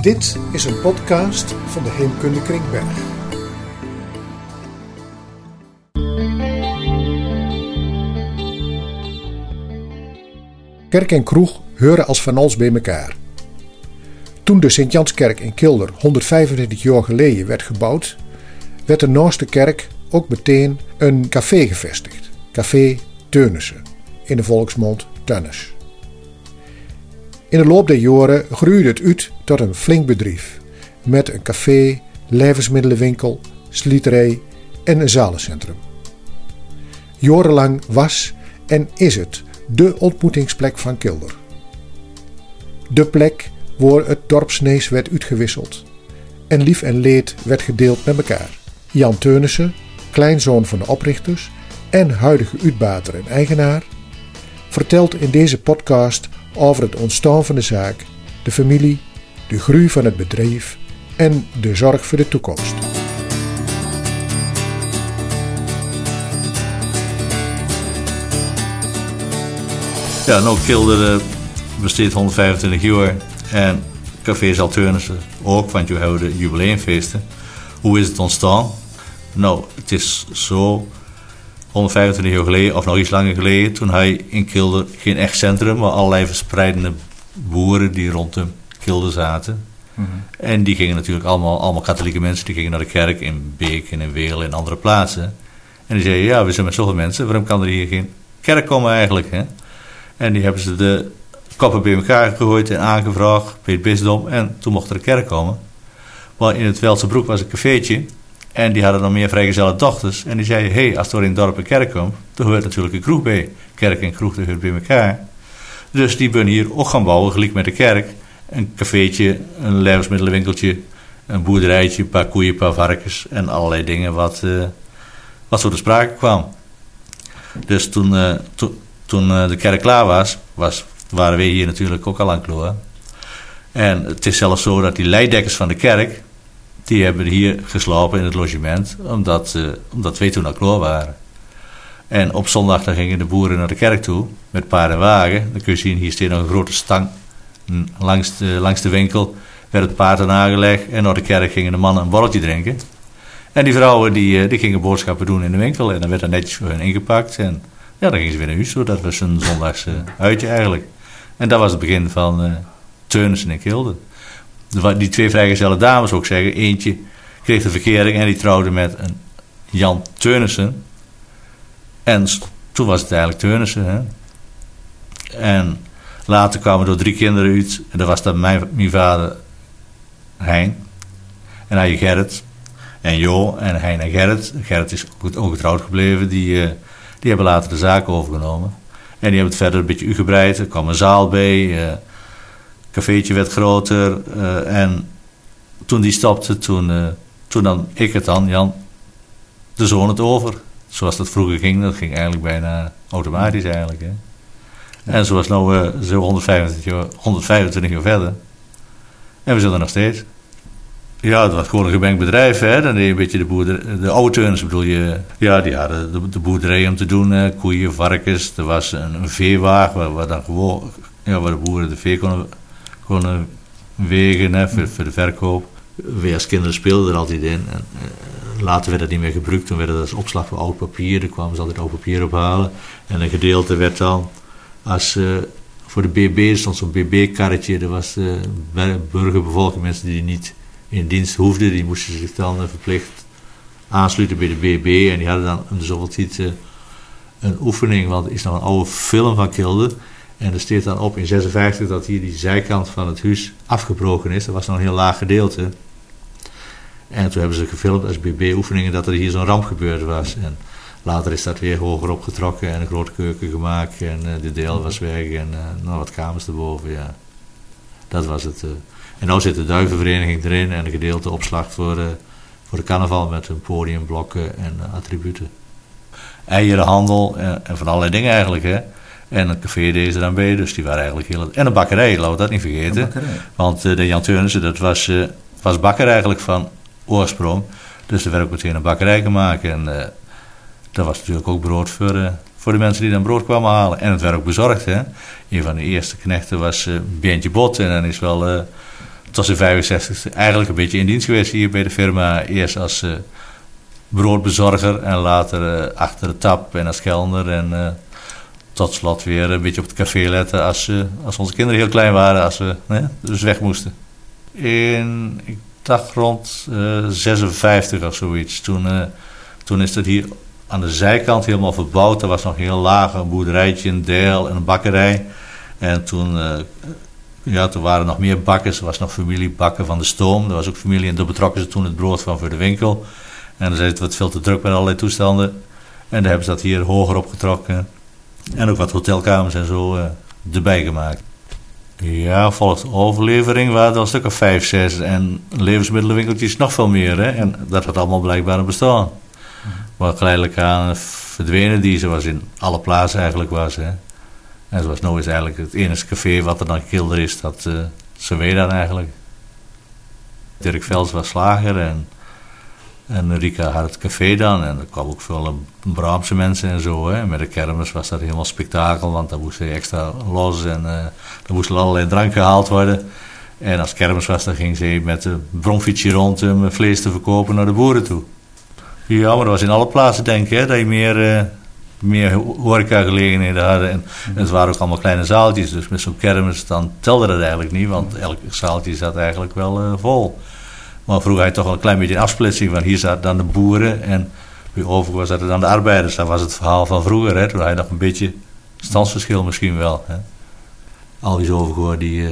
Dit is een podcast van de Heemkunde Kringberg. Kerk en kroeg horen als van alles bij elkaar. Toen de Sint-Janskerk in Kilder 125 jaar geleden werd gebouwd, werd er naast de kerk ook meteen een café gevestigd. Café Teunissen, in de volksmond Tönnes. In de loop der jaren groeide het uit tot een flink bedrijf, met een café, levensmiddelenwinkel, slieterij en een zalencentrum. Jarenlang was en is het de ontmoetingsplek van Kilder. De plek waar het dorpsnees werd uitgewisseld en lief en leed werd gedeeld met elkaar. Jan Teunissen, kleinzoon van de oprichters en huidige uitbater en eigenaar, vertelt in deze podcast over het ontstaan van de zaak, de familie, de groei van het bedrijf en de zorg voor de toekomst. Ja, nou Kilder bestaat 125 jaar en Café Teunissen ook, want je houdt de jubileumfeesten. Hoe is het ontstaan? Nou, het is zo 125 jaar geleden, of nog iets langer geleden, toen hij in Kilder geen echt centrum, maar allerlei verspreidende boeren die rondom Kilder zaten. Mm-hmm. En die gingen natuurlijk allemaal katholieke mensen, die gingen naar de kerk in Beek en in Weel en andere plaatsen. En die zeiden, ja, we zijn met zoveel mensen, waarom kan er hier geen kerk komen eigenlijk? Hè? En die hebben ze de koppen bij elkaar gegooid en aangevraagd bij het bisdom en toen mocht er een kerk komen. Maar in het Welsenbroek was een cafeetje. En die hadden nog meer vrijgezelle dochters. En die zeiden, hey, als er in het dorp een kerk komt, dan hoort natuurlijk een kroeg bij. Kerk en kroeg, dat hoort bij elkaar. Dus die ben hier ook gaan bouwen, gelijk met de kerk. Een cafeetje, een levensmiddelenwinkeltje, een boerderijtje, een paar koeien, een paar varkens en allerlei dingen wat zo te sprake kwam. Dus toen de kerk klaar waren wij hier natuurlijk ook al aan klaar. En het is zelfs zo dat die leidekkers van de kerk, die hebben hier geslapen in het logement, omdat wij toen al klaar waren. En op zondag dan gingen de boeren naar de kerk toe, met paard en wagen. Dan kun je zien, hier staat nog een grote stang. Langs de winkel werd het paard aangelegd en naar de kerk gingen de mannen een borreltje drinken. En die vrouwen die gingen boodschappen doen in de winkel en dan werd er netjes voor hen ingepakt. En ja, dan gingen ze weer naar huis, zo. Dat was een zondags uitje eigenlijk. En dat was het begin van Teunissen in Kilder. Die twee vrijgezelle dames, ook zeggen, eentje kreeg de verkering en die trouwde met een Jan Teunissen. En toen was het eigenlijk Teunissen. Hè? En later kwamen er 3 kinderen uit. En dat was dan mijn vader Hein. En hij Gerrit. En Jo en Hein en Gerrit. Gerrit is ongetrouwd gebleven. Die hebben later de zaak overgenomen. En die hebben het verder een beetje uitgebreid. Er kwam een zaal bij. Cafeetje werd groter en toen die stopte, toen dan ik het dan, Jan, de zoon het over. Zoals dat vroeger ging, dat ging eigenlijk bijna automatisch eigenlijk. Hè. En zoals nou zo 125 jaar verder. En we zitten er nog steeds. Ja, het was gewoon een gemengd bedrijf. Hè. Dan deed je een beetje de oude Teunissen bedoel je. Ja, die hadden de boerderij om te doen, koeien, varkens. Er was een veewagen waar dan gewoon, ja, waar de boeren de vee konden wegen, hè, voor de verkoop. Wij als kinderen speelden er altijd in. En, later werd dat niet meer gebruikt. Toen werd het als opslag voor oud papier. Dan kwamen ze altijd oud papier ophalen. En een gedeelte werd dan als voor de BB stond zo'n BB-karretje. Dat was burgerbevolking, mensen die niet in dienst hoefden. Die moesten zich dan verplicht aansluiten bij de BB. En die hadden dan om de zoveel tijd een oefening. Want er is nog een oude film van Kilder. En er staat dan op in 56 dat hier die zijkant van het huis afgebroken is. Dat was nog een heel laag gedeelte. En toen hebben ze gefilmd als BB-oefeningen dat er hier zo'n ramp gebeurd was. En later is dat weer hoger opgetrokken en een grote keuken gemaakt. En de deel was weg en nog wat kamers erboven. Ja. Dat was het. En nu zit de duivenvereniging erin en een gedeelte opslag voor de carnaval met hun podiumblokken en attributen. Eierenhandel en van allerlei dingen eigenlijk, hè. En een café deed er dan bij, dus die waren eigenlijk heel... En een bakkerij, laten we dat niet vergeten. Want de Jan Teunissen, dat was bakker eigenlijk van oorsprong. Dus er werd ook meteen een bakkerij gemaakt. En dat was natuurlijk ook brood voor de mensen die dan brood kwamen halen. En het werd ook bezorgd, hè. Een van de eerste knechten was Beentje Bot. En dan is wel tot zijn 65 eigenlijk een beetje in dienst geweest hier bij de firma. Eerst als broodbezorger en later achter de tap en als kelner. En tot slot weer een beetje op het café letten als onze kinderen heel klein waren, als we dus weg moesten. Ik dacht rond 56 of zoiets. Toen is het hier aan de zijkant helemaal verbouwd. Er was nog heel laag een boerderijtje, een deel en een bakkerij. En toen waren er nog meer bakkers. Er was nog familie bakken van de stoom. Er was ook familie en daar betrokken ze toen het brood van voor de winkel. En dan zei het wat veel te druk met allerlei toestanden. En dan hebben ze dat hier hoger opgetrokken. En ook wat hotelkamers en zo erbij gemaakt. Ja, volgens de overlevering waren er een stuk of 5, 6. En levensmiddelenwinkeltjes nog veel meer. Hè? En dat had allemaal blijkbaar een bestaan. Maar geleidelijk aan verdwenen die, zoals in alle plaatsen eigenlijk was. Hè? En zoals nou is eigenlijk het enige café wat er dan Kilder is, dat ze weet dan eigenlijk. Dirk Vels was slager en Rika had het café dan. En er kwamen ook veel Brabantse mensen en zo. Hè. Met de kermis was dat helemaal spektakel, want dan moest je extra los en dan moest er allerlei drank gehaald worden. En als kermis was, dan ging ze met een bromfietsje rond om vlees te verkopen naar de boeren toe. Ja, maar dat was in alle plaatsen denk ik, hè, dat je meer horecagelegenheden hadden. En het waren ook allemaal kleine zaaltjes, dus met zo'n kermis dan telde dat eigenlijk niet, want elk zaaltje zat eigenlijk wel vol. Maar vroeger had je toch wel een klein beetje een afsplitsing van hier zaten dan de boeren en bij overgoor zaten dan de arbeiders. Dat was het verhaal van vroeger, hè. Toen had je nog een beetje standsverschil misschien wel. Hè. Alwies Overgoor, die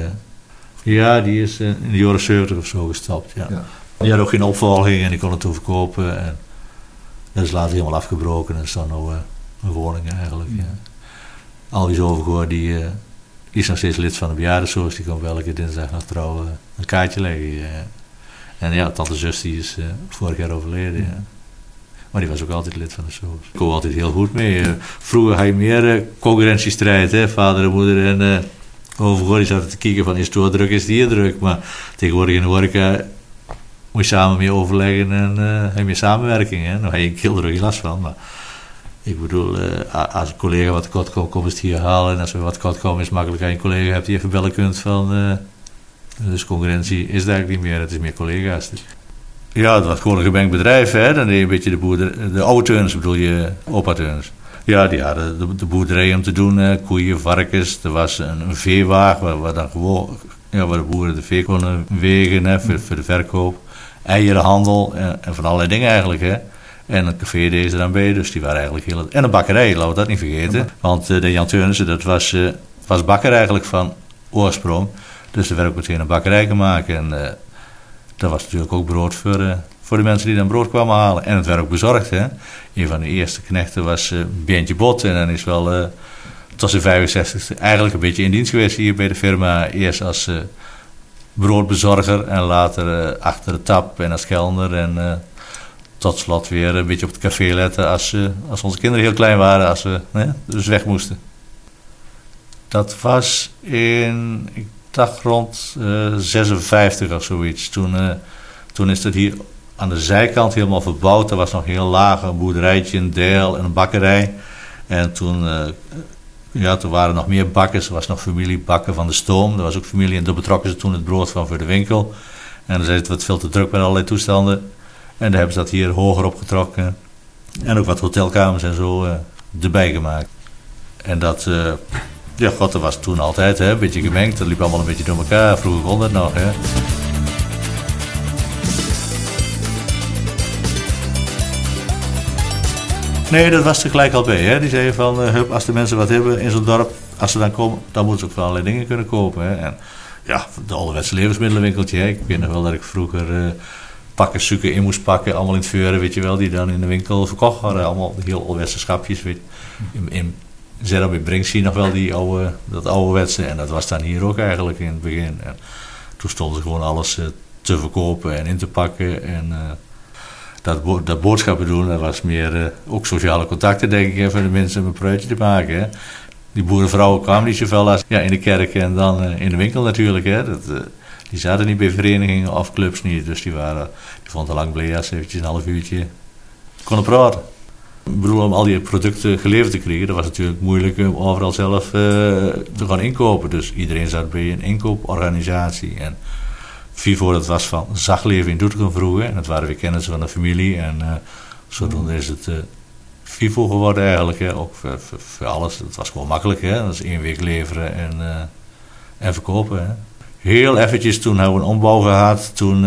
is in de jaren 70 of zo gestapt. Ja. Ja. Die had ook geen opvolging en die kon het toen verkopen. En dat is later helemaal afgebroken en is dan nou een woning eigenlijk. Ja. Alwies Overgoor, die is nog steeds lid van de bejaardensoos. Die komt elke dinsdag nog trouw een kaartje leggen. Ja. En ja, tante zus die is vorig jaar overleden. Ja. Maar die was ook altijd lid van de soos. Ik kom altijd heel goed mee. Vroeger had je meer concurrentiestrijd. Hè? Vader en moeder en Overgoor die zaten te kijken van is het druk, is het hier druk. Maar tegenwoordig in de horeca moet je samen mee overleggen en heb je meer samenwerking. Hè? Nou heb je een Kilder ook last van. Maar ik bedoel, als een collega wat kort komt, kom het hier halen. En als we wat kort komen is het makkelijk als je een collega hebt die even bellen kunt van... Dus concurrentie is het eigenlijk niet meer, het is meer collega's. Ja, het was gewoon een gemengd bedrijf, hè. Dan deed je een beetje de oude teuners, bedoel je, opa-teuners. Ja, die hadden de boerderij om te doen, koeien, varkens. Er was een veewagen waar dan gewoon, waar de boeren de vee konden wegen, hè, voor de verkoop. Eierenhandel en van allerlei dingen eigenlijk, hè. En een café deed ze dan bij, dus die waren eigenlijk heel... En een bakkerij, laten we dat niet vergeten. Want de Jan Teunissen, dat was bakker eigenlijk van oorsprong. Dus er werd ook meteen een bakkerij gemaakt. En dat was natuurlijk ook brood voor de mensen die dan brood kwamen halen. En het werd ook bezorgd. Hè. Een van de eerste knechten was Beentje Bot. En dan is wel tot zijn 65 eigenlijk een beetje in dienst geweest hier bij de firma. Eerst als broodbezorger en later achter de tap en als kelner. En tot slot weer een beetje op het café letten als onze kinderen heel klein waren. Als we dus weg moesten. Dat was ik dacht rond 56 of zoiets. Toen is het hier aan de zijkant helemaal verbouwd. Er was nog heel laag een boerderijtje, een deel en een bakkerij. En toen waren er nog meer bakkers. Er was nog familie bakken van de stoom. Er was ook familie en daar betrokken ze toen het brood van voor de winkel. En dan zei het wat veel te druk met allerlei toestanden. En dan hebben ze dat hier hoger opgetrokken. En ook wat hotelkamers en zo erbij gemaakt. En dat... dat was toen altijd, hè, een beetje gemengd. Dat liep allemaal een beetje door elkaar. Vroeger kon dat nog, hè. Nee, dat was er gelijk al bij, hè. Die zei van, als de mensen wat hebben in zo'n dorp, als ze dan komen, dan moeten ze ook wel allerlei dingen kunnen kopen, hè. En ja, de ouderwetse levensmiddelenwinkeltje, hè. Ik weet nog wel dat ik vroeger pakken suiker in moest pakken, allemaal in het veuren, weet je wel, die dan in de winkel verkocht waren. Allemaal heel ouderwetse schapjes, weet je. Zet op Brinks zie je nog wel dat ouderwetse. En dat was dan hier ook eigenlijk in het begin. En toen stonden ze gewoon alles te verkopen en in te pakken. En dat boodschappen doen, dat was meer ook sociale contacten, denk ik, voor de mensen om een pruitje te maken. Hè. Die boerenvrouwen kwamen niet zoveel als in de kerk en dan in de winkel natuurlijk. Hè. Die zaten niet bij verenigingen of clubs niet. Dus die vonden het lang blij als ze eventjes een half uurtje konden praten. Ik bedoel, om al die producten geleverd te krijgen, dat was natuurlijk moeilijk om overal zelf te gaan inkopen. Dus iedereen zat bij een inkooporganisatie. En FIFO, dat was van Zagleven in Doetinchem vroeger. En dat waren weer kennissen van de familie. En zodoende is het FIFO geworden eigenlijk. Hè. Ook voor alles. Het was gewoon makkelijk. Hè. Dat is 1 week leveren en verkopen. Hè. Heel eventjes, toen hebben we een ombouw gehad. Toen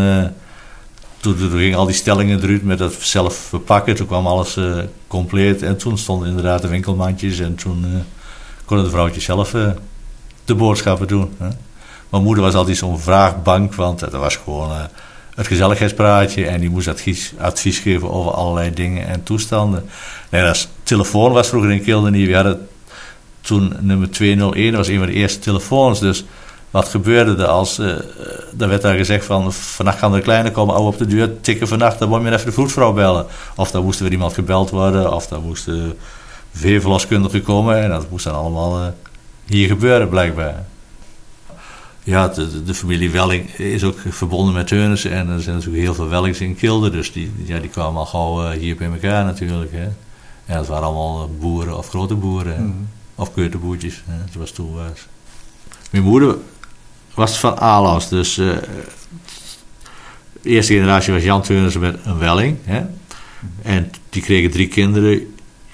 gingen al die stellingen eruit met dat zelf verpakken. Toen kwam alles compleet. En toen stonden inderdaad de winkelmandjes. En toen konden de vrouwtjes zelf de boodschappen doen. Hè. Mijn moeder was altijd zo'n vraagbank. Want dat was gewoon het gezelligheidspraatje. En die moest advies geven over allerlei dingen en toestanden. Nee, dat telefoon was vroeger in Kilder niet. We hadden toen nummer 201. Dat was een van de eerste telefoons. Dus wat gebeurde er als... er werd daar gezegd van... Vannacht kan de kleine komen, ouwe op de deur tikken vannacht. Dan moet je even de vroedvrouw bellen. Of dan moest er weer iemand gebeld worden. Of dan moest de veeverloskundige komen. En dat moest dan allemaal hier gebeuren blijkbaar. Ja, de familie Welling is ook verbonden met Teunissen. En er zijn natuurlijk heel veel Wellings in Kilder. Dus die kwamen al gauw hier bij elkaar natuurlijk. Hè. En dat waren allemaal boeren of grote boeren. Mm-hmm. Of keuterboertjes. Zoals toen was. Mijn moeder was van Alaus. Dus de eerste generatie was Jan Teunissen met een Welling. Hè. En die kregen 3 kinderen.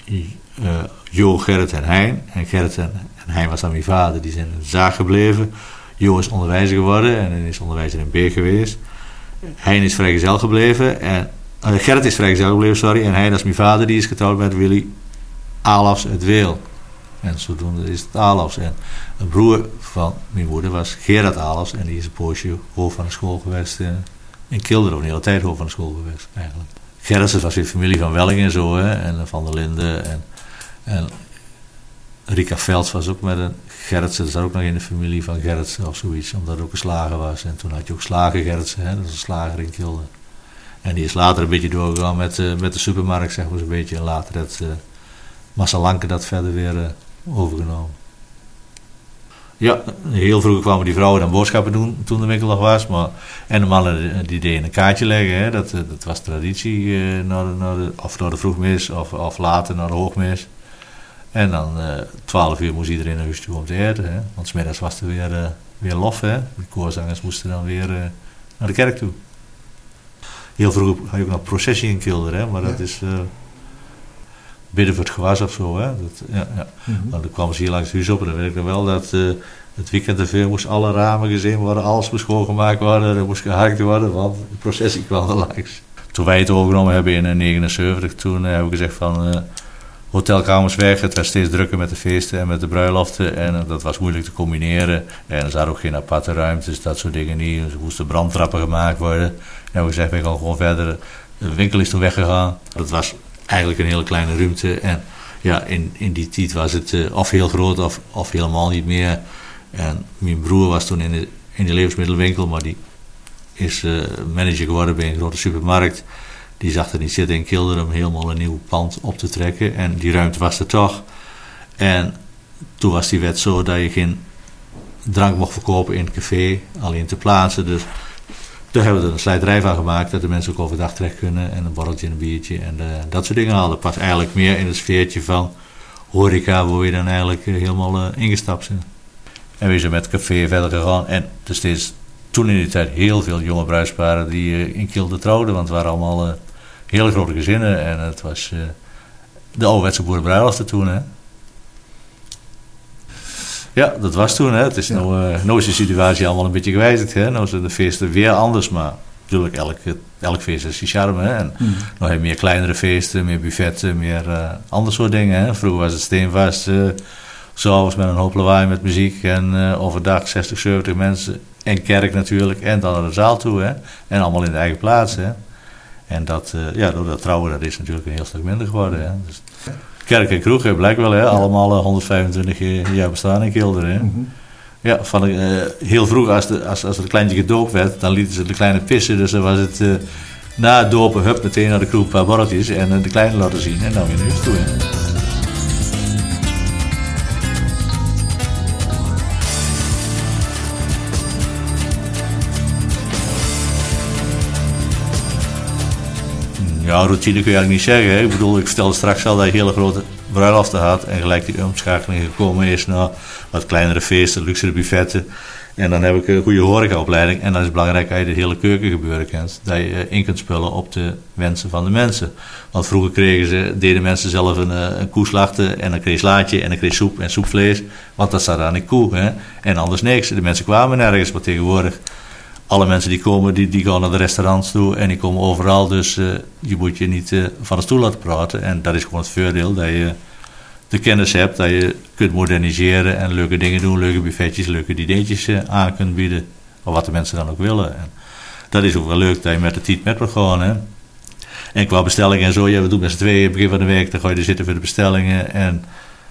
Jo, Gerrit en Hein. En Gerrit en Hein was dan mijn vader. Die zijn in Zaag gebleven. Jo is onderwijzer geworden en is onderwijzer in Beek geweest. Hein is vrijgezel gebleven. Gerrit is vrijgezel gebleven, sorry. En Hein, als mijn vader, die is getrouwd met Willy Alafs uit Weel. En zodoende is het Alafs. En een broer van mijn moeder was Gerard Alafs. En die is een poosje hoofd van de school geweest in Kilder. Of een hele tijd hoofd van de school geweest, eigenlijk. Gerrit, dat was weer familie van Welling en zo. Hè, en Van der Linden. En Rika Velds was ook met een Gerritsen, dat zat ook nog in de familie van Gerritsen of zoiets, omdat het ook een slager was. En toen had je ook Slager Gerritsen, hè, dat is een slager in Kilder. En die is later een beetje doorgegaan met de supermarkt, zeg maar zo'n beetje. En later heeft Massa Lanke dat verder weer overgenomen. Ja, heel vroeger kwamen die vrouwen dan boodschappen doen toen de winkel nog was. En de mannen die deden een kaartje leggen, hè, dat was traditie naar de vroegmis of later naar de hoogmis. En dan 12 uur moest iedereen naar huis toe om te eten. Hè? Want 's middags was er weer lof. Hè? De koorzangers moesten dan weer naar de kerk toe. Heel vroeger had je ook nog processie in Kilder. Hè? Maar dat is bidden voor het gewas of zo. Hè? Mm-hmm. Dan kwamen ze hier langs het huis op. En dan weet ik nog wel dat het weekend ervoor moest alle ramen gezien worden. Alles moest schoongemaakt worden. Er moest geharkt worden. Want de processie kwam er langs. Toen wij het overgenomen hebben in 1979. Toen hebben we gezegd van... hotelkamers weg, het werd steeds drukker met de feesten en met de bruiloften en dat was moeilijk te combineren en er zaten ook geen aparte ruimtes, dat soort dingen niet, er moesten brandtrappen gemaakt worden en we gezegd, we gaan gewoon verder, de winkel is toen weggegaan, dat was eigenlijk een hele kleine ruimte en ja, in die tijd was het of heel groot of helemaal niet meer en mijn broer was toen in de levensmiddelenwinkel, maar die is manager geworden bij een grote supermarkt. Die zag er niet zitten in Kilder om helemaal een nieuw pand op te trekken. En die ruimte was er toch. En toen was die wet zo dat je geen drank mocht verkopen in het café. Alleen te plaatsen. Dus daar hebben we er een slijterij van gemaakt. Dat de mensen ook overdag terecht kunnen. En een borreltje en een biertje. En dat soort dingen halen. Pas eigenlijk meer in het sfeertje van horeca. Waar we dan eigenlijk helemaal ingestapt zijn. En we zijn met het café verder gegaan. En er steeds toen in die tijd heel veel jonge bruidsparen die in Kilder trouwden. Want het waren allemaal... hele grote gezinnen en het was de ouderwetse boerenbruiloften toen. Hè. Ja, dat was toen. Hè. Het is nou is de situatie allemaal een beetje gewijzigd. Hè. Nou zijn de feesten weer anders, maar natuurlijk elk feest is die charme. Hè. En nog heb je meer kleinere feesten, meer buffetten, meer ander soort dingen. Hè. Vroeger was het steenvast, s'avonds met een hoop lawaai met muziek en overdag 60, 70 mensen en kerk natuurlijk en dan naar de zaal toe. Hè. En allemaal in de eigen plaats. Hè. En door dat trouwen, dat is natuurlijk een heel stuk minder geworden. Hè. Dus kerk en kroeg, blijkt wel, hè, allemaal 125 jaar bestaan in Kilder. Hè. Mm-hmm. Ja, heel vroeg, als het kleintje gedoopt werd, dan lieten ze de kleine pissen. Dus dan was het na het dopen, meteen naar de kroeg, een paar borreltjes en de kleine laten zien. En dan weer naar huis toe. Hè. Ja, routine kun je eigenlijk niet zeggen. Hè. Ik bedoel, ik vertelde straks al dat je hele grote bruiloften had en gelijk die omschakeling gekomen is naar wat kleinere feesten, luxere buffetten. En dan heb ik een goede horecaopleiding. En dan is het belangrijk dat je het hele keukengebeuren kent. Dat je in kunt spullen op de wensen van de mensen. Want vroeger deden mensen zelf een koe slachten. En dan kreeg je slaatje en dan kreeg je soep en soepvlees. Want dat staat aan een koe. Hè? En anders niks. De mensen kwamen nergens. Maar tegenwoordig, alle mensen die komen, die gaan naar de restaurants toe. En die komen overal. Dus je moet je niet van de stoel laten praten. En dat is gewoon het voordeel dat je de kennis hebt, dat je kunt moderniseren en leuke dingen doen, leuke buffetjes, leuke dineetjes aan kunt bieden. Of wat de mensen dan ook willen. En dat is ook wel leuk dat je met de tijd met mag gaan. Hè. En qua bestellingen en zo, we doen met z'n tweeën begin van de week, dan ga je er zitten voor de bestellingen. En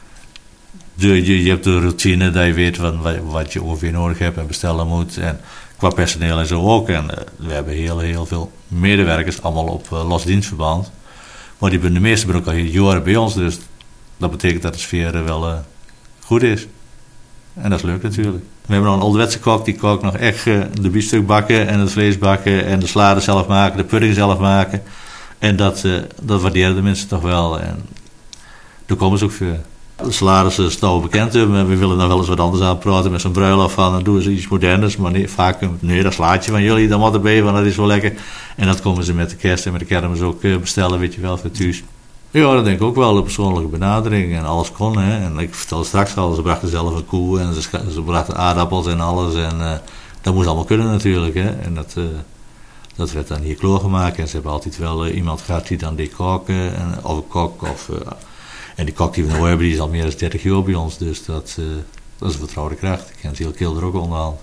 je hebt de routine dat je weet wat je ongeveer nodig hebt en bestellen moet. En qua personeel en zo ook. En we hebben heel veel medewerkers, allemaal op losdienstverband. Maar de meeste zijn ook al jaren bij ons, dus dat betekent dat de sfeer wel goed is. En dat is leuk natuurlijk. We hebben nog een ouderwetse kok, die kookt nog echt de biefstuk bakken en het vlees bakken en de salade zelf maken, de pudding zelf maken. En dat waarderen de mensen toch wel. En daar komen ze ook voor. De salades is nou bekend, we willen nog wel eens wat anders aan praten met zo'n bruiloft van, dan doen ze iets moderners, maar nee, dat slaatje van jullie, dan wat erbij, want dat is wel lekker. En dat komen ze met de kerst en met de kermis ook bestellen, weet je wel, voor thuis. Ja, dat denk ik ook wel, de persoonlijke benadering en alles kon. Hè. En ik vertelde straks al, ze brachten zelf een koe en ze brachten aardappels en alles. En dat moest allemaal kunnen natuurlijk. Hè. En dat werd dan hier klaargemaakt. En ze hebben altijd wel iemand gehad die dan deed koken. Of een kok. En die kok die we nu hebben, die is al meer dan 30 jaar bij ons. Dus dat is een vertrouwde kracht. Ik ken heel Kilder ook onderhand.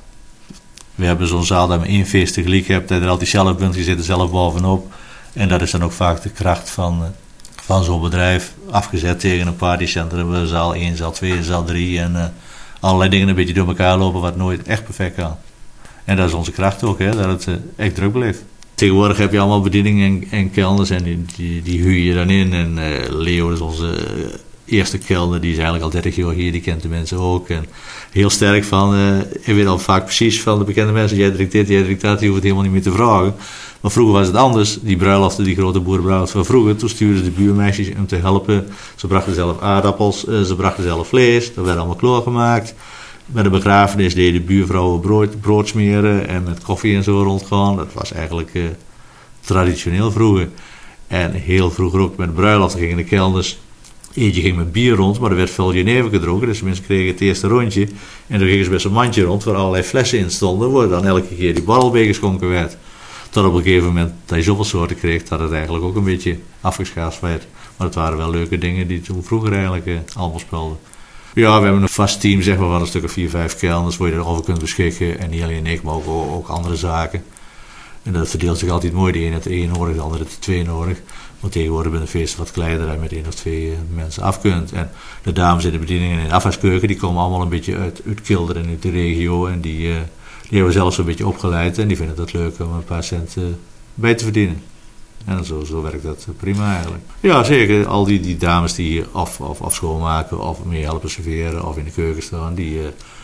We hebben zo'n zaal dat we 1 feest tegelijk hebt. Dat je er altijd zelf bent, je zit er zelf bovenop. En dat is dan ook vaak de kracht van zo'n bedrijf, afgezet tegen een partycentrum, zaal 1, zaal 2, zaal 3 en allerlei dingen een beetje door elkaar lopen wat nooit echt perfect kan. En dat is onze kracht ook, hè, dat het echt druk blijft. Tegenwoordig heb je allemaal bedieningen en kelners en die huur je dan in. En Leo is onze eerste kelner, die is eigenlijk al 30 jaar hier, die kent de mensen ook. En heel sterk van, je weet al vaak precies van de bekende mensen, jij drinkt dit, jij drinkt dat, je hoeft het helemaal niet meer te vragen. Maar vroeger was het anders, die bruiloften, die grote boerenbruiloft van vroeger, toen stuurden de buurmeisjes om te helpen. Ze brachten zelf aardappels, ze brachten zelf vlees, dat werd allemaal klaargemaakt. Met de begrafenis deden de buurvrouwen brood smeren en met koffie en zo rondgaan. Dat was eigenlijk traditioneel vroeger. En heel vroeger ook met de bruiloften gingen de kelners. Eentje ging met bier rond, maar er werd veel jenever gedronken. Dus de mensen kregen het eerste rondje. En dan gingen ze met zo'n mandje rond waar allerlei flessen in stonden. Waar dan elke keer die barrelbeker geschonken werd. Tot op een gegeven moment dat je zoveel soorten kreeg dat het eigenlijk ook een beetje afgeschaafd werd. Maar het waren wel leuke dingen die toen vroeger eigenlijk allemaal spelden. Ja, we hebben een vast team zeg maar, van een stuk of 4, 5 kelners waar je erover kunt beschikken. En niet alleen ik, maar ook andere zaken. En dat verdeelt zich altijd mooi. De ene heeft 1 nodig, de andere heeft 2 nodig. Want tegenwoordig ben een feest wat kleiner dat je met 1 of 2 mensen af kunt. En de dames in de bedieningen en in de afwaskeuken, die komen allemaal een beetje uit Kilder en uit de regio. En die hebben we zelfs een beetje opgeleid. En die vinden het leuk om een paar cent bij te verdienen. En zo werkt dat prima eigenlijk. Ja, zeker. Al die dames die hier of schoonmaken of mee helpen serveren of in de keuken staan, die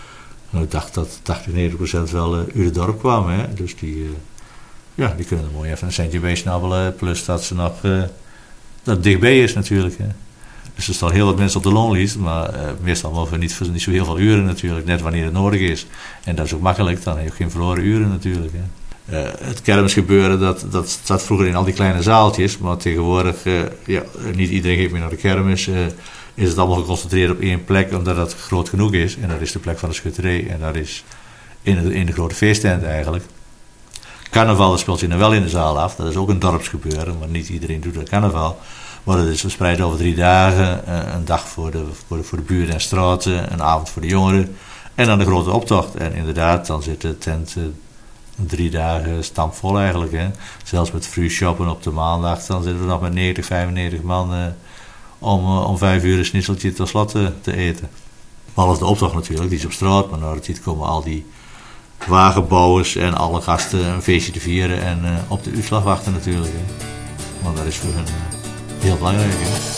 ik dacht dat 80-90% wel uit het dorp kwamen. Hè? Dus die kunnen er mooi even een centje bij snabbelen. Plus dat ze nog dat het dichtbij is natuurlijk. Hè? Dus er staan heel wat mensen op de loonlijst, maar meestal wel voor niet zo heel veel uren natuurlijk, net wanneer het nodig is. En dat is ook makkelijk, dan heb je geen verloren uren natuurlijk. Hè? Het kermisgebeuren, dat staat vroeger in al die kleine zaaltjes, maar tegenwoordig, niet iedereen geeft meer naar de kermis. Is het allemaal geconcentreerd op 1 plek, omdat het groot genoeg is. En dat is de plek van de schutterij en dat is in de grote feesttent eigenlijk. Carnaval, dat speelt zich nou wel in de zaal af. Dat is ook een dorpsgebeuren, maar niet iedereen doet dat carnaval. Maar dat is verspreid over 3 dagen. Een dag voor de buurten en straten, een avond voor de jongeren. En dan de grote optocht. En inderdaad, dan zit de tent 3 dagen stampvol eigenlijk. Hè. Zelfs met free shoppen op de maandag, dan zitten we nog met 90, 95 man om 5 uur een schnitzeltje tot slot te eten. Behalve de optocht natuurlijk, die is op straat. Maar naar de tijd komen al die wagenbouwers en alle gasten een feestje te vieren en op de uitslag wachten natuurlijk. Hè. Want dat is voor hen heel belangrijk. Hè.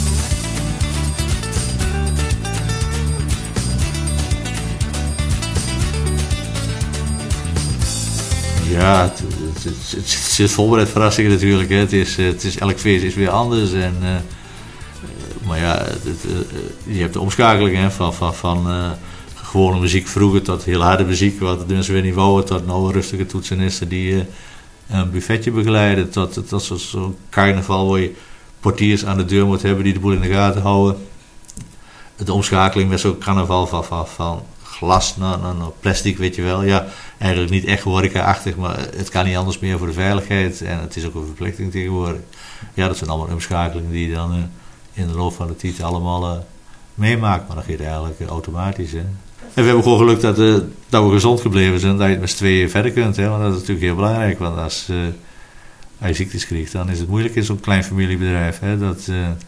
Ja, het zit vol met verrassingen natuurlijk. Hè. Het is elk feest is weer anders. En, maar ja, je hebt de omschakeling hè, van gewone muziek vroeger tot heel harde muziek, wat de mensen weer niet wouden, tot nou rustige toetsenisten die een buffetje begeleiden, tot zo'n carnaval waar je portiers aan de deur moet hebben die de boel in de gaten houden. De omschakeling met zo'n carnaval van glas naar plastic, weet je wel. Ja, eigenlijk niet echt horeca-achtig, maar het kan niet anders meer voor de veiligheid. En het is ook een verplichting tegenwoordig. Ja, dat zijn allemaal omschakelingen die je dan in de loop van de tijd allemaal meemaakt. Maar dat gaat eigenlijk automatisch. Hè. En we hebben gewoon geluk dat we gezond gebleven zijn, dat je het met z'n tweeën verder kunt. Hè, want dat is natuurlijk heel belangrijk. Want als je ziektes krijgt, dan is het moeilijk in zo'n klein familiebedrijf. Hè, dat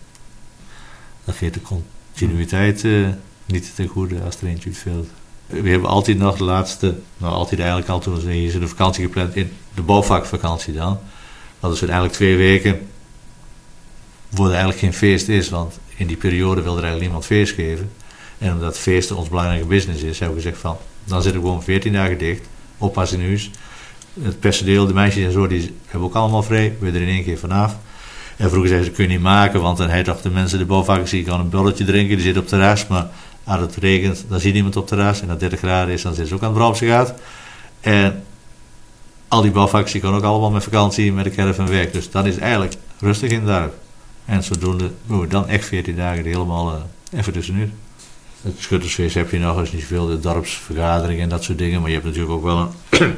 geeft de continuïteit niet ten goede als er eentje uitveelt. We hebben altijd nog de laatste, altijd eigenlijk al toen is de vakantie gepland in de bouwvakvakantie dan. Dat is uiteindelijk 2 weken waar er eigenlijk geen feest is, want in die periode wil er eigenlijk niemand feest geven. En omdat feesten ons belangrijke business is, hebben we gezegd van, dan zitten we gewoon 14 dagen dicht, oppas in huis. Het personeel, de meisjes en zo, die hebben ook allemaal vrij, we er in 1 keer vanaf. En vroeger zeiden ze, kun je niet maken, want dan heet toch de mensen, de bouwvakkers, die kan een bulletje drinken, die zitten op het terras, maar als het regent, dan ziet niemand op het terras. En als het 30 graden is, dan zitten ze ook aan het Bramsegaat. En al die bouwvakkers, die kunnen ook allemaal met vakantie, met de caravan weg. Dus dat is eigenlijk rustig in het dorp. En zodoende moeten we dan echt 14 dagen helemaal even tussenuit. Het schuttersfeest heb je nog eens niet zoveel, de dorpsvergaderingen en dat soort dingen. Maar je hebt natuurlijk ook wel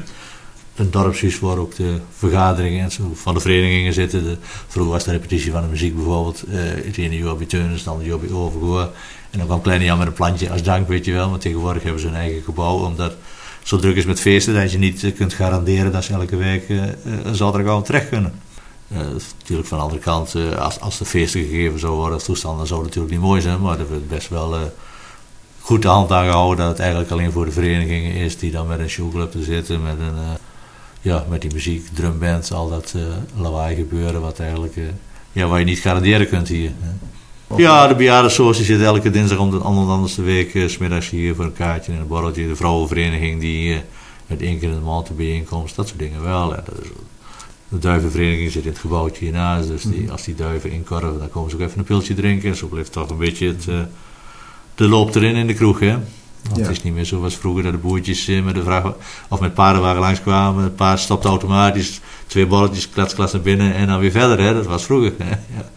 een dorpshuis waar ook de vergaderingen en zo van de verenigingen zitten. Vroeger was de repetitie van de muziek bijvoorbeeld. Het ene jaar bij Teunis, dan de jaar bij Overgoor. En dan kwam Kleine Jan met een plantje als dank, weet je wel. Maar tegenwoordig hebben ze hun eigen gebouw, omdat het zo druk is met feesten dat je niet kunt garanderen dat ze elke week een zaterdagavond terecht kunnen. Natuurlijk van de andere kant, als de feesten gegeven zou worden, toestand, dan zou het natuurlijk niet mooi zijn, maar er wordt best wel goed de hand aangehouden dat het eigenlijk alleen voor de verenigingen is die dan met een showclub te zitten, met die muziek, drumband, al dat lawaai gebeuren wat eigenlijk, waar je niet garanderen kunt hier. Ja, de bejaardensoos die zit elke dinsdag om de anderste week 's middags hier voor een kaartje en een borreltje. De vrouwenvereniging die met 1 keer in de maand de bijeenkomst, dat soort dingen wel. Ja, de duivenvereniging zit in het gebouwtje hiernaast, dus als die duiven inkorven, dan komen ze ook even een pilsje drinken. En zo blijft toch een beetje de loop erin in de kroeg, hè. Want het is niet meer zoals vroeger dat de boertjes met de vracht of met paardenwagen langskwamen. Het paard stopt automatisch, 2 bolletjes, klats naar binnen en dan weer verder, hè. Dat was vroeger, hè. Ja.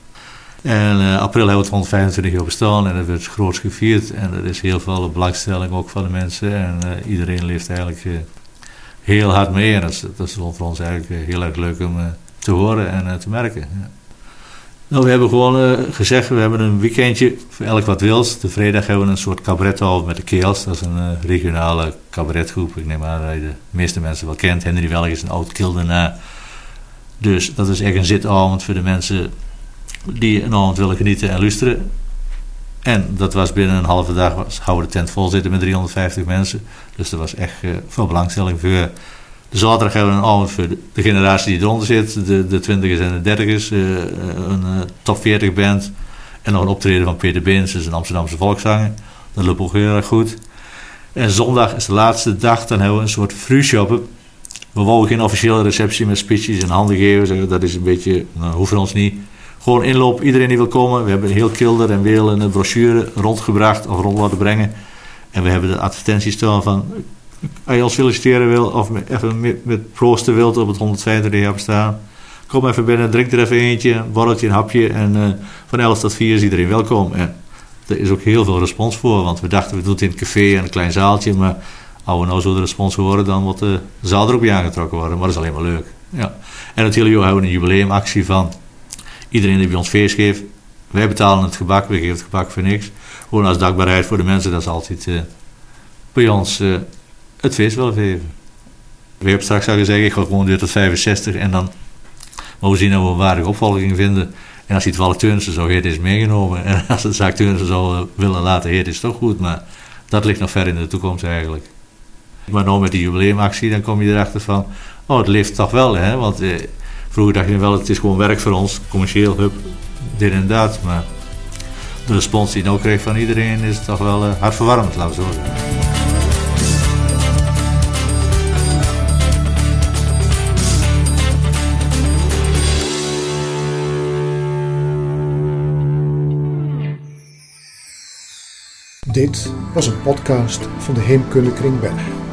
En april hebben we het 125 jaar bestaan en dat werd groots gevierd. En er is heel veel belangstelling ook van de mensen. En iedereen leeft eigenlijk heel hard mee. En dat is voor ons eigenlijk heel erg leuk om te horen en te merken. Ja. Nou, we hebben gewoon gezegd, we hebben een weekendje voor elk wat wils. De vrijdag hebben we een soort cabaretavond met de Keels. Dat is een regionale cabaretgroep. Ik neem aan dat je de meeste mensen wel kent. Henry Welg is een oud Kildenaar. Dus dat is echt een zitavond voor de mensen die een avond willen genieten en luisteren. En dat was binnen een halve dag, houden de tent vol zitten met 350 mensen. Dus er was echt veel belangstelling voor. De zaterdag hebben we een avond voor de generatie die eronder zit. De 20ers en de 30ers. Een top 40 band. En nog een optreden van Peter Beens, dus een Amsterdamse volkszanger. Dat loopt ook heel erg goed. En zondag is de laatste dag, dan hebben we een soort fruitshoppen. We wouden geen officiële receptie met speeches en handen geven. Dat is een beetje, hoeft voor ons niet. Gewoon inloop, iedereen die wil komen. We hebben een heel Kilder en Weel een brochure rondgebracht of rond laten brengen. En we hebben de advertenties staan van, als je ons feliciteren wil of even met proosten wilt op het 125 jaar bestaan. Kom even binnen, drink er even eentje, een borreltje, een hapje. En van 11 tot 4 is iedereen welkom. En er is ook heel veel respons voor, want we dachten we doen het in het café en een klein zaaltje. Maar als we nou zo de respons horen, dan moet de zaal er ook bij aangetrokken worden. Maar dat is alleen maar leuk. Ja. En het hele jaar hebben we een jubileumactie van iedereen die bij ons feest geeft. Wij betalen het gebak, we geven het gebak voor niks. Gewoon als dankbaarheid voor de mensen, dat is altijd bij ons het feest willen geven. We hebben straks al gezegd, ik ga gewoon door tot 65 en dan mogen we zien dat we een waardige opvolging vinden. En als hij toevallig Teunissen zou heet, is het meegenomen. En als het zaak Teunissen zou willen laten heet, is het toch goed. Maar dat ligt nog ver in de toekomst eigenlijk. Maar nou met die jubileumactie, dan kom je erachter van, oh, het leeft toch wel, hè. Want vroeger dacht je wel, het is gewoon werk voor ons, commercieel, dit en dat. Maar de respons die je nou krijgt van iedereen is toch wel hartverwarmend, laten we zo zeggen. Dit was een podcast van de Heemkundekring Berg.